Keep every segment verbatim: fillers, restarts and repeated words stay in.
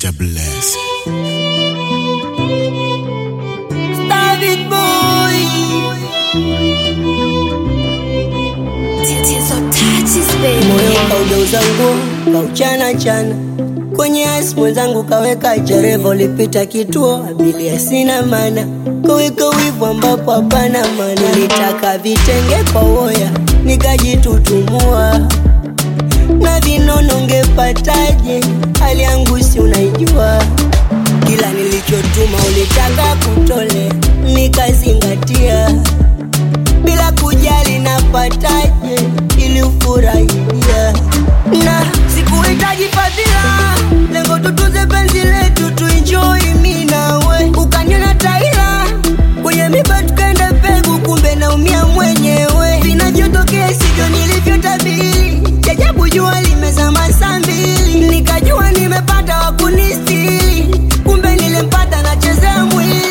Jah bless. David boy. Moyo kaugeuza nguo, kauchana chana kwenye asi mwenzangu kaweka jerevo lipita kituo abiria sina mana kaweka wivu ambapo hapana maana nilitaka vitenge kwa woya nikajitutumua na vinono ngepataje hali yangu si unaijua kila nilichotuma ulitaka kutole nikazingatia bila kujali napataje ili ufurahia na sikuhitaji fadhila lengo tutuze penzi letu tuenjoy mimi nawe ukaniona taila kwenye miba tukaenda pegu kumbe naumia mwenyewe vinachotokea sivyo nilivyotabiri jajabu jua limezama saa mbili nikajua nimepata wakunistiri kumbe nilempata nachezea mwili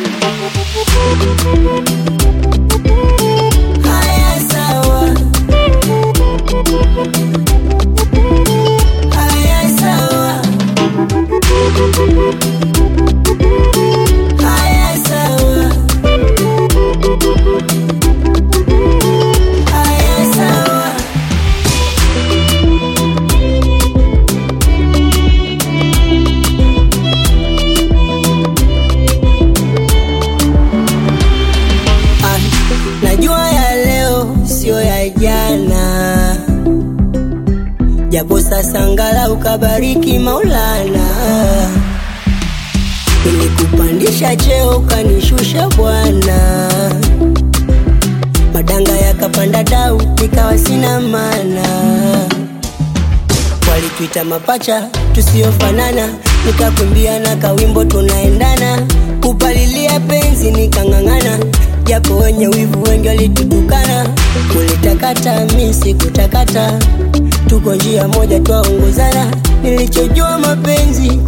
haya sawa haya sawa haya sawa haya sawa ah, najua ya leo sio ya jana japo sasa ngala ukabariki Maulana nilikupandisha cheo kanishusha bwana madanga yakapanda dau nikawa sina maana walituita mapacha tusiofanana nikakumbia na kawimbo tunaendana kupalilia penzi nikangangana japo wenye wivu wengi walitutukana ulitakata mimi sikutakata tuko njia moja twaongozana nilichojua mapenzi